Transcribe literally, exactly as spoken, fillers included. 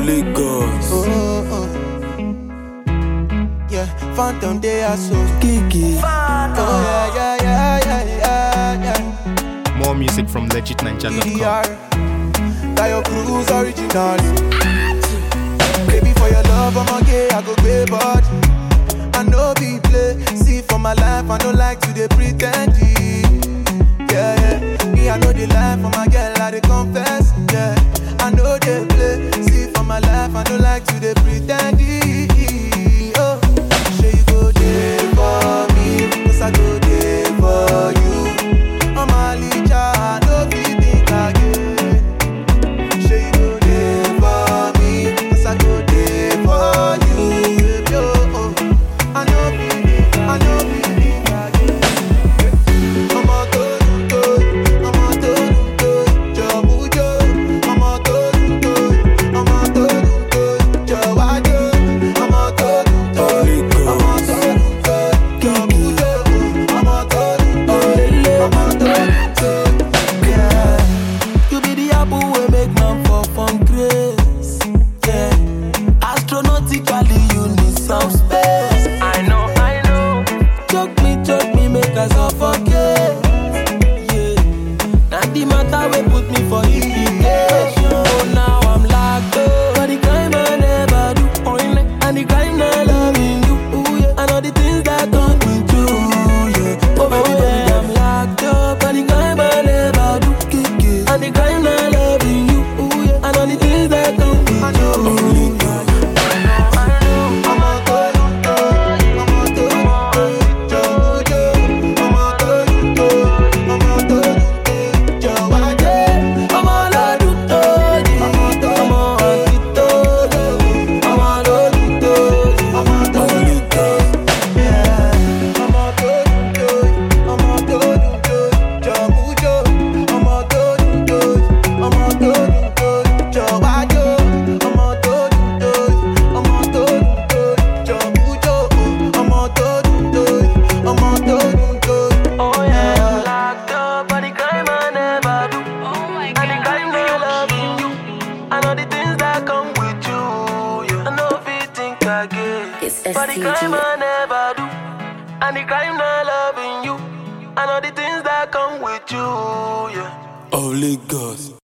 Holy Ghost. Oh, oh. Yeah, Phantom, they are so Kiki. Oh, yeah, yeah, yeah, yeah, yeah, yeah. More music from legit ninja dot com. Tayo Cruz original. Baby, for your love, I'm a gay, I go pay body. I know be play. See for my life, I don't like to they pretend. Yeah, yeah. Me, I know the life for my girl, I they confess. Yeah, I know they play. See for my life, I don't like to they pretend. Oh, say you go there for me, 'cause I go there for you. I'm a licha, I know be think again. Say you go there for me, 'cause I go there for you. Baby, oh, oh. I know be think, I know be think again. I'm a good, good, I'm a good, good, Jabujo. I'm a good, good, I'm a good, good, Jawajo. I'm a good, Holy good, I'm a Ghost. good, good, Jabujo. I'm a good, good, I'm a good, good, yeah. You be the apple we make man for fun grace, yeah. Astronomically you need some space. I know, I know. Choke me, choke me, make us suffocate. Yeah. Now the matter we put me for implication. Oh, now I'm locked up. But the crime I never do. Oh, yeah. And the crime I loving you. Ooh, yeah. I know the things that don't me do. Yeah. Oh, baby, baby, I'm locked up. And the crime I never do. Kiki. And the crime I loving you. Ooh, yeah. I know the things that don't me do. It's For the crime S C G. I never do, and the crime not loving you. I know the things that come with you, yeah. Holy Ghost.